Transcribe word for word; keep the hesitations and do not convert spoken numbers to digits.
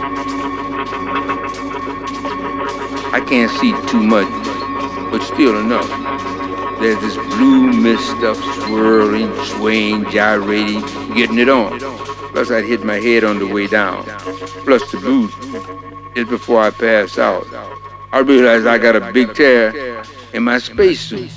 I can't see too much, but still enough. There's this blue mist stuff swirling, swaying, gyrating, getting it on. Plus, I'd hit my head on the way down. Plus, the boot, just before I pass out, I realized I got a big tear in my spacesuit.